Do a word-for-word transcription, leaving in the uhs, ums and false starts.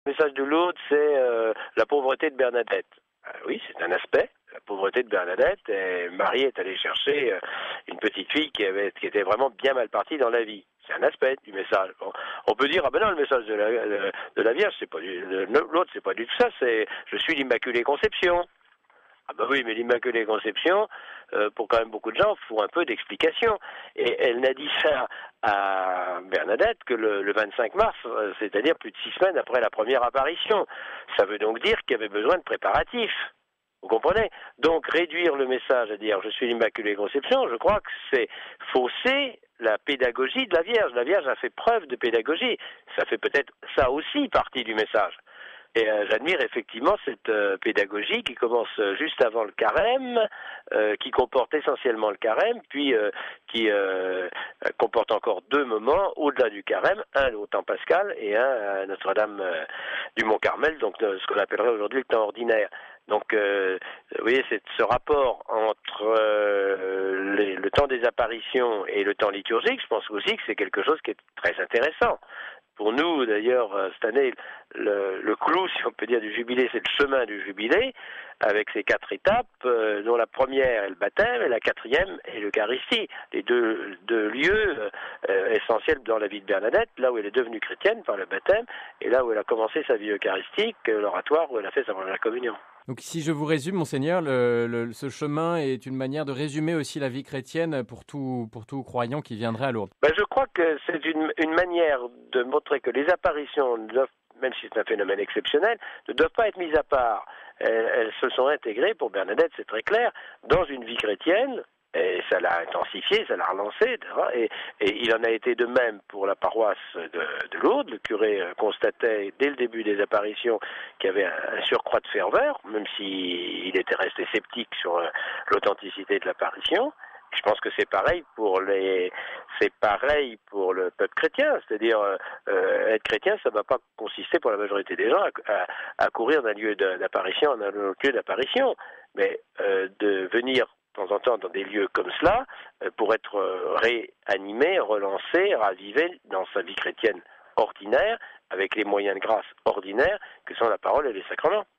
Le message de Lourdes, c'est euh, la pauvreté de Bernadette. Euh, oui, c'est un aspect, la pauvreté de Bernadette. Et Marie est allée chercher euh, une petite fille qui, avait, qui était vraiment bien mal partie dans la vie. C'est un aspect du message. Bon, on peut dire, ah ben non, le message de la, de, de la Vierge, c'est pas du, l'autre, c'est pas du tout ça, c'est je suis l'Immaculée Conception. Ah ben oui, mais l'Immaculée Conception, euh, pour quand même beaucoup de gens, faut un peu d'explication. Et elle n'a dit ça à Bernadette que le, le vingt-cinq mars, euh, c'est-à-dire plus de six semaines après la première apparition. Ça veut donc dire qu'il y avait besoin de préparatifs. Vous comprenez? Donc réduire le message à dire je suis l'Immaculée Conception, je crois que c'est fausser la pédagogie de la Vierge. La Vierge a fait preuve de pédagogie. Ça fait peut-être ça aussi partie du message. Et euh, j'admire effectivement cette euh, pédagogie qui commence euh, juste avant le carême, euh, qui comporte essentiellement le carême, puis euh, qui euh, comporte encore deux moments au-delà du carême, un au temps pascal et un à Notre-Dame euh, du Mont-Carmel, donc euh, ce qu'on appellerait aujourd'hui le temps ordinaire. Donc, euh, vous voyez, c'est ce rapport entre euh, les, le temps des apparitions et le temps liturgique, je pense aussi que c'est quelque chose qui est très intéressant. Pour nous, d'ailleurs, cette année, le, le clou, si on peut dire, du jubilé, c'est le chemin du jubilé, avec ses quatre étapes, euh, dont la première est le baptême et la quatrième est l'Eucharistie. Les deux, deux lieux euh, essentiels dans la vie de Bernadette, là où elle est devenue chrétienne par le baptême, et là où elle a commencé sa vie eucharistique, l'oratoire où elle a fait sa première communion. Donc si je vous résume, monseigneur, le, le, ce chemin est une manière de résumer aussi la vie chrétienne pour tout, pour tout croyant qui viendrait à Lourdes. Ben, je crois que c'est une, une manière de montrer que les apparitions, doivent, même si c'est un phénomène exceptionnel, ne doivent pas être mises à part. Elles, elles se sont intégrées, pour Bernadette c'est très clair, dans une vie chrétienne. Et ça l'a intensifié, ça l'a relancé, et, et il en a été de même pour la paroisse de, de Lourdes. Le curé constatait dès le début des apparitions qu'il y avait un surcroît de ferveur, même s'il était resté sceptique sur l'authenticité de l'apparition. Je pense que c'est pareil pour les, c'est pareil pour le peuple chrétien, c'est-à-dire euh, être chrétien, ça ne va pas consister pour la majorité des gens à, à, à courir d'un lieu d'apparition à un autre lieu d'apparition, mais euh, de venir de temps en temps dans des lieux comme cela, pour être réanimé, relancé, ravivé dans sa vie chrétienne ordinaire, avec les moyens de grâce ordinaires que sont la parole et les sacrements.